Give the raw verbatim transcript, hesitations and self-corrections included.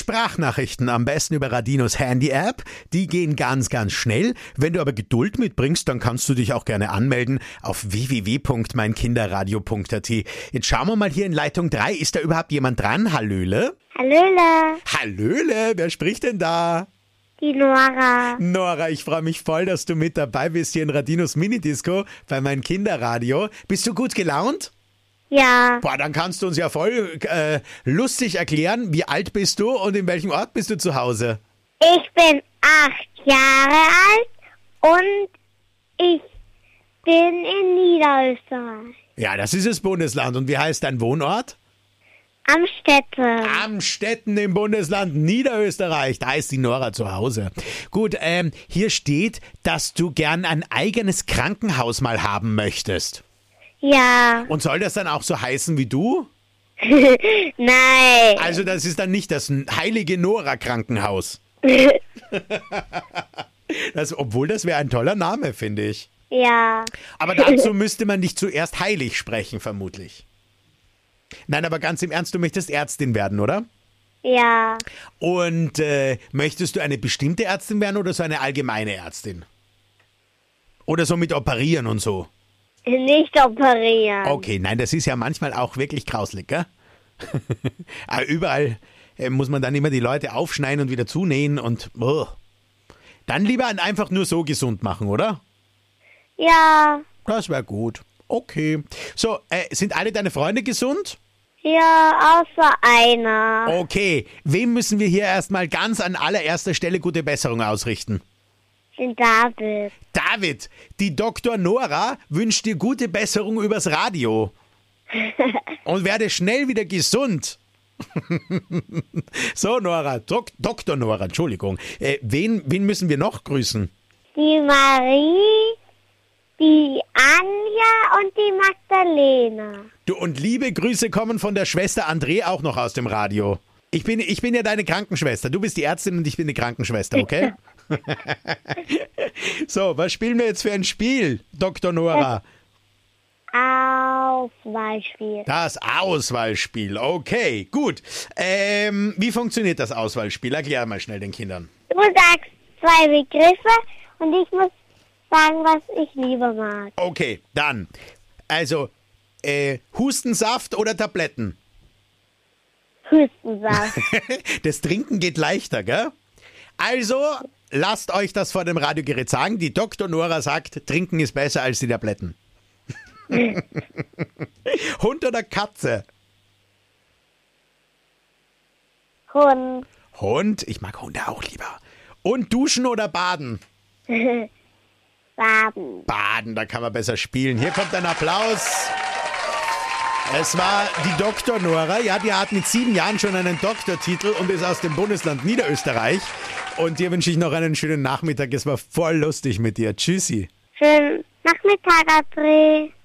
Sprachnachrichten am besten über Radinos Handy-App. Die gehen ganz, ganz schnell. Wenn du aber Geduld mitbringst, dann kannst du dich auch gerne anmelden auf w w w punkt mein kinderradio punkt a t. Jetzt schauen wir mal hier in Leitung drei. Ist da überhaupt jemand dran? Hallöle? Hallöle. Hallöle, wer spricht denn da? Die Nora. Nora, ich freue mich voll, dass du mit dabei bist hier in Radinos Minidisco bei mein Kinderradio. Bist du gut gelaunt? Ja. Boah, dann kannst du uns ja voll äh, lustig erklären, wie alt bist du und in welchem Ort bist du zu Hause? Ich bin acht Jahre alt und ich bin in Niederösterreich. Ja, das ist das Bundesland. Und wie heißt dein Wohnort? Amstetten. Amstetten im Bundesland Niederösterreich. Da ist die Nora zu Hause. Gut, ähm, hier steht, dass du gern ein eigenes Krankenhaus mal haben möchtest. Ja. Und soll das dann auch so heißen wie du? Nein. Also das ist dann nicht das heilige Nora-Krankenhaus. Das, obwohl das wäre ein toller Name, finde ich. Ja. Aber dazu müsste man dich zuerst heilig sprechen, vermutlich. Nein, aber ganz im Ernst, du möchtest Ärztin werden, oder? Ja. Und äh, möchtest du eine bestimmte Ärztin werden oder so eine allgemeine Ärztin? Oder so mit Operieren und so? Nicht operieren. Okay, nein, das ist ja manchmal auch wirklich grauslig, gell? Aber überall äh, muss man dann immer die Leute aufschneiden und wieder zunähen und oh. Dann lieber einfach nur so gesund machen, oder? Ja. Das wäre gut. Okay. So, äh, sind alle deine Freunde gesund? Ja, außer einer. Okay. Wem müssen wir hier erstmal ganz an allererster Stelle gute Besserung ausrichten? Den David. David, die Doktor Nora wünscht dir gute Besserung übers Radio. Und werde schnell wieder gesund. So, Nora, Dok- Doktor Nora, Entschuldigung. Äh, wen, wen müssen wir noch grüßen? Die Marie, die Anja und die Magdalena. Du, und liebe Grüße kommen von der Schwester André auch noch aus dem Radio. Ich bin, ich bin ja deine Krankenschwester. Du bist die Ärztin und ich bin die Krankenschwester, okay? So, was spielen wir jetzt für ein Spiel, Doktor Nora? Auswahlspiel. Das Auswahlspiel, okay, gut. Ähm, wie funktioniert das Auswahlspiel? Erklär mal schnell den Kindern. Du sagst zwei Begriffe und ich muss sagen, was ich lieber mag. Okay, dann. Also, äh, Hustensaft oder Tabletten? Hustensaft. Das Trinken geht leichter, gell? Also, lasst euch das vor dem Radiogerät sagen. Die Doktor Nora sagt, Trinken ist besser als die Tabletten. Hund oder Katze? Hund. Hund? Ich mag Hunde auch lieber. Und duschen oder baden? Baden. Baden, da kann man besser spielen. Hier kommt ein Applaus. Es war die Doktor Nora. Ja, die hat mit sieben Jahren schon einen Doktortitel und ist aus dem Bundesland Niederösterreich. Und dir wünsche ich noch einen schönen Nachmittag. Es war voll lustig mit dir. Tschüssi. Schönen Nachmittag, André.